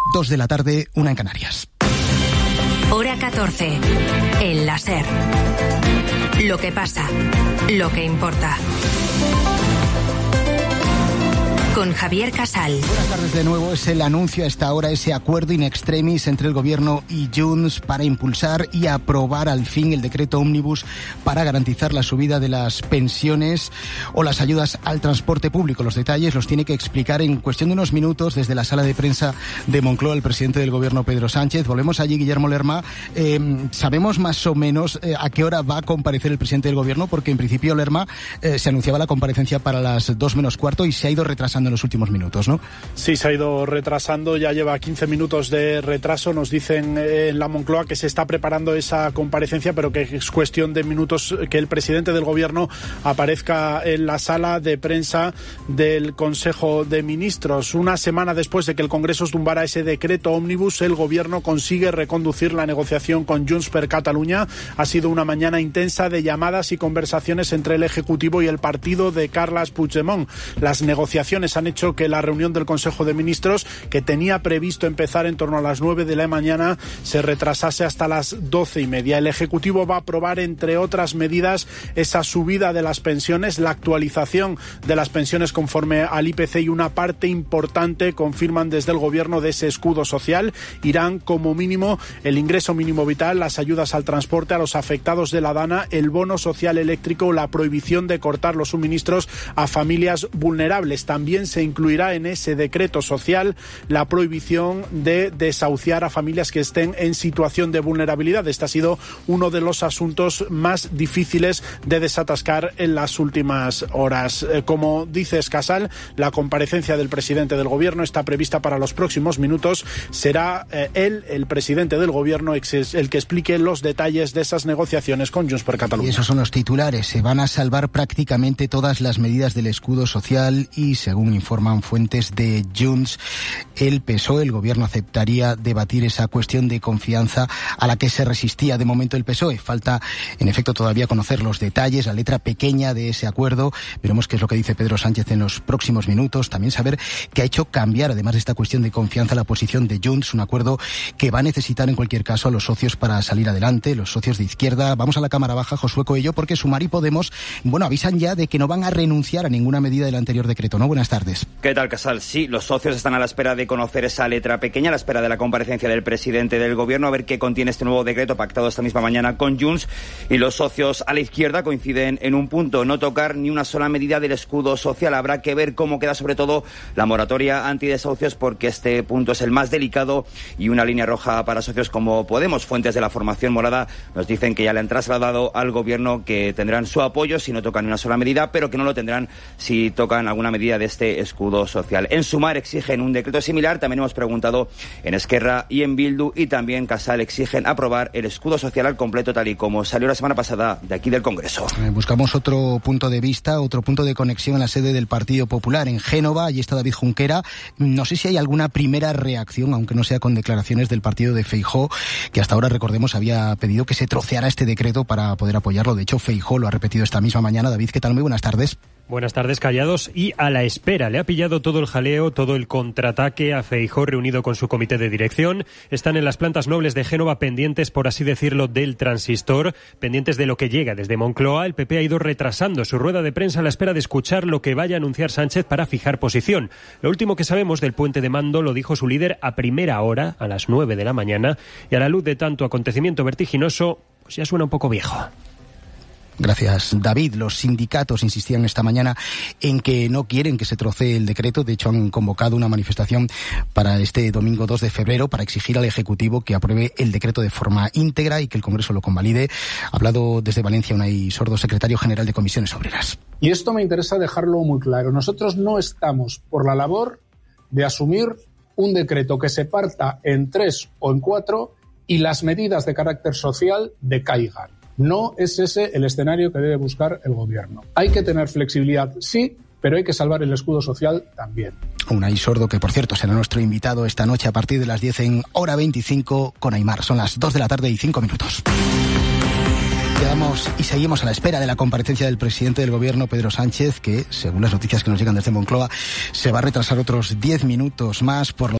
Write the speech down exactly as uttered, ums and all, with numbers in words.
Dos de la tarde, una en Canarias. Hora catorce. El láser. Lo que pasa. Lo que importa. Con Javier Casal. Buenas tardes de nuevo. Es el anuncio a esta hora, ese acuerdo in extremis entre el Gobierno y Junts para impulsar y aprobar al fin el decreto ómnibus para garantizar la subida de las pensiones o las ayudas al transporte público. Los detalles los tiene que explicar en cuestión de unos minutos desde la sala de prensa de Moncloa el presidente del Gobierno, Pedro Sánchez. Volvemos allí, Guillermo Lerma. Eh, ¿Sabemos más o menos eh, a qué hora va a comparecer el presidente del Gobierno? Porque en principio, Lerma, eh, se anunciaba la comparecencia para las dos menos cuarto y se ha ido retrasando en los últimos minutos, ¿no? Sí, se ha ido retrasando, ya lleva quince minutos de retraso. Nos dicen en la Moncloa que se está preparando esa comparecencia, pero que es cuestión de minutos que el presidente del Gobierno aparezca en la sala de prensa del Consejo de Ministros. Una semana después de que el Congreso tumbara ese decreto ómnibus, el Gobierno consigue reconducir la negociación con Junts per Catalunya. Ha sido una mañana intensa de llamadas y conversaciones entre el Ejecutivo y el partido de Carles Puigdemont. Las negociaciones han hecho que la reunión del Consejo de Ministros, que tenía previsto empezar en torno a las nueve de la mañana, se retrasase hasta las doce y media. El Ejecutivo va a aprobar, entre otras medidas, esa subida de las pensiones, la actualización de las pensiones conforme al I P C y una parte importante, confirman desde el Gobierno, de ese escudo social. Irán como mínimo el ingreso mínimo vital, las ayudas al transporte a los afectados de la DANA, el bono social eléctrico, la prohibición de cortar los suministros a familias vulnerables. También se incluirá en ese decreto social la prohibición de desahuciar a familias que estén en situación de vulnerabilidad. Este ha sido uno de los asuntos más difíciles de desatascar en las últimas horas. Eh, como dices, Casal, la comparecencia del presidente del Gobierno está prevista para los próximos minutos. Será eh, él, el presidente del Gobierno, el que explique los detalles de esas negociaciones con Junts per Catalunya. Y esos son los titulares. Se van a salvar prácticamente todas las medidas del escudo social y, según informan fuentes de Junts, el P S O E, el Gobierno, aceptaría debatir esa cuestión de confianza a la que se resistía de momento el P S O E. Falta, en efecto, todavía conocer los detalles, la letra pequeña de ese acuerdo. Veremos qué es lo que dice Pedro Sánchez en los próximos minutos. También saber qué ha hecho cambiar, además de esta cuestión de confianza, la posición de Junts. Un acuerdo que va a necesitar, en cualquier caso, a los socios para salir adelante, los socios de izquierda. Vamos a la Cámara Baja, Josué Coello, porque Sumar y Podemos, bueno, avisan ya de que no van a renunciar a ninguna medida del anterior decreto, ¿no? Buenas tardes. ¿Qué tal, Casal? Sí, los socios están a la espera de conocer esa letra pequeña, a la espera de la comparecencia del presidente del Gobierno, a ver qué contiene este nuevo decreto pactado esta misma mañana con Junts. Y los socios a la izquierda coinciden en un punto: no tocar ni una sola medida del escudo social. Habrá que ver cómo queda, sobre todo, la moratoria antidesahucios, porque este punto es el más delicado y una línea roja para socios como Podemos. Fuentes de la formación morada nos dicen que ya le han trasladado al Gobierno que tendrán su apoyo si no tocan ni una sola medida, pero que no lo tendrán si tocan alguna medida de este escudo social. En Sumar exigen un decreto similar. También hemos preguntado en Esquerra y en Bildu, y también Casal exigen aprobar el escudo social al completo, tal y como salió la semana pasada de aquí del Congreso. Buscamos otro punto de vista, otro punto de conexión en la sede del Partido Popular en Génova. Allí está David Junquera. No sé si hay alguna primera reacción, aunque no sea con declaraciones del partido de Feijóo, que hasta ahora, recordemos, había pedido que se troceara este decreto para poder apoyarlo. De hecho, Feijóo lo ha repetido esta misma mañana. David, ¿qué tal? Muy buenas tardes. Buenas tardes, callados y a la espera. Le ha pillado todo el jaleo, todo el contraataque a Feijóo reunido con su comité de dirección. Están en las plantas nobles de Génova pendientes, por así decirlo, del transistor, pendientes de lo que llega desde Moncloa. El P P ha ido retrasando su rueda de prensa a la espera de escuchar lo que vaya a anunciar Sánchez para fijar posición. Lo último que sabemos del puente de mando lo dijo su líder a primera hora, a las nueve de la mañana, y a la luz de tanto acontecimiento vertiginoso, pues ya suena un poco viejo. Gracias, David. Los sindicatos insistían esta mañana en que no quieren que se trocee el decreto. De hecho, han convocado una manifestación para este domingo dos de febrero para exigir al Ejecutivo que apruebe el decreto de forma íntegra y que el Congreso lo convalide. Ha hablado desde Valencia Unai Sordo, secretario general de Comisiones Obreras. Y esto me interesa dejarlo muy claro. Nosotros no estamos por la labor de asumir un decreto que se parta en tres o en cuatro y las medidas de carácter social decaigan. No es ese el escenario que debe buscar el Gobierno. Hay que tener flexibilidad, sí, pero hay que salvar el escudo social también. Unai Sordo, que por cierto será nuestro invitado esta noche a partir de las diez en Hora veinticinco con Aimar. Son las dos de la tarde y cinco minutos. Quedamos y seguimos a la espera de la comparecencia del presidente del Gobierno, Pedro Sánchez, que, según las noticias que nos llegan desde Moncloa, se va a retrasar otros diez minutos más por lo